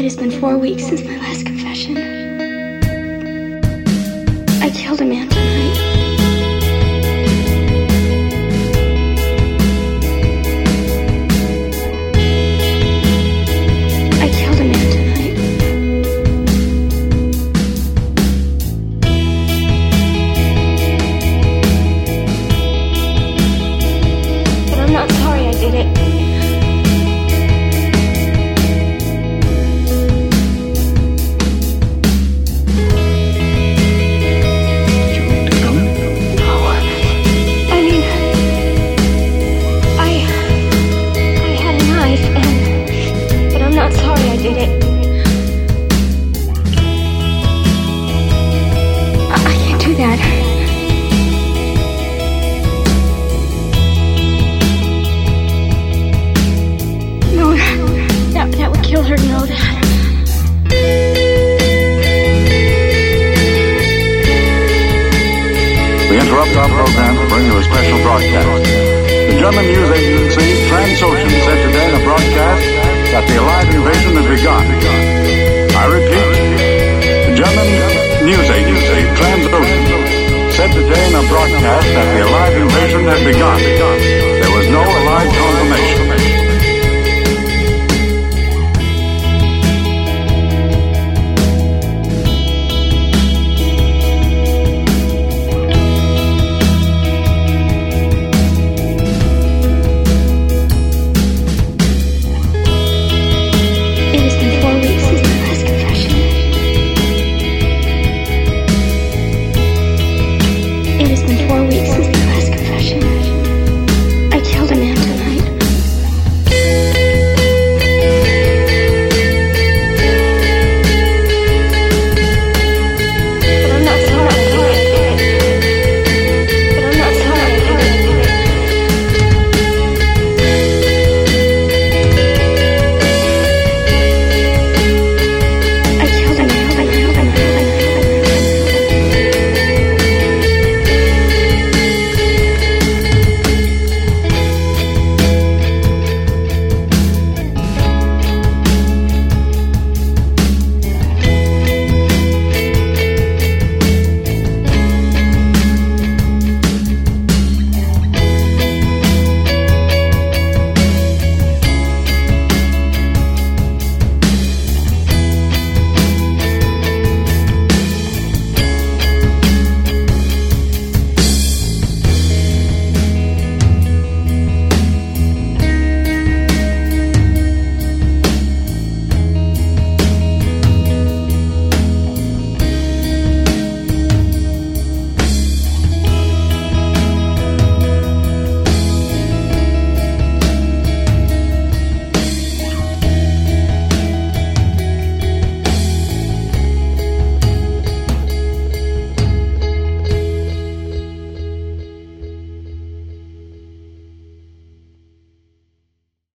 has been 4 weeks since my last confession. I killed a man tonight. I killed a man tonight. But I'm not sorry I did it. That would kill her, you know that. We interrupt our program to bring you a special broadcast. The German news agency Transocean said today in a broadcast that the Allied invasion had begun. I repeat, the German news agency Transocean said today in a broadcast that the Allied invasion had begun.